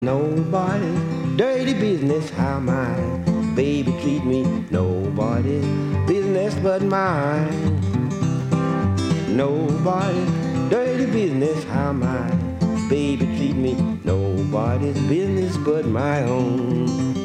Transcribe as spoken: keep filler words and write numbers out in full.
Nobody's dirty business how my baby treat me. Nobody's business but mine. Nobody's dirty business how my baby treat me. Nobody's business but my own.